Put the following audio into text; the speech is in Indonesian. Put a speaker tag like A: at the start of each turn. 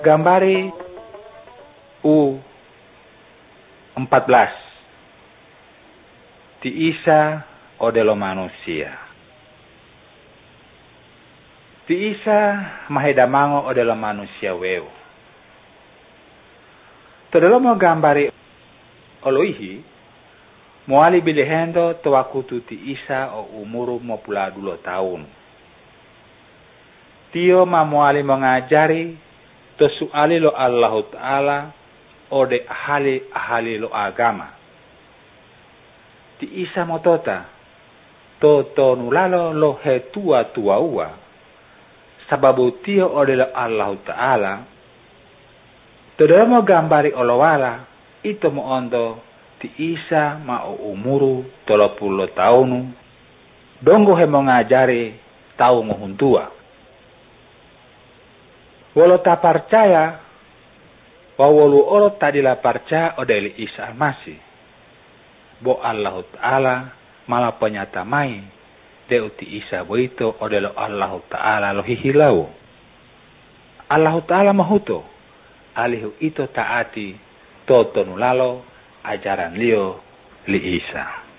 A: Gambari U14 Ti Isa odelo manusia. Ti Isa mahedamango odelo manusia weu. Todelo mo gambari oloihi moali bilihendo towakutu ti Isa o umuru mo pula 2 tahun. Tio ma moali mengajari to suali lo Allah Ta'ala ode ahali lo agama. Ti Isa motota to nulalo lo he tua ua sababu tio ode lo Allah Ta'ala to mo gambari olowala ito mo ondo ti Isa ma o umuru 30 tahun dongo he mengajari tau ngohuntua. Walau tak percaya, walau orang tadilah percaya odeli Isa Al-Masih. Bo Allah Ta'ala malah penyatamai deuti Isa bo itu odelo Allah Ta'ala lo hihilau. Allah Ta'ala mahuto alihu itu taati totonulalo ajaran lio li Isa.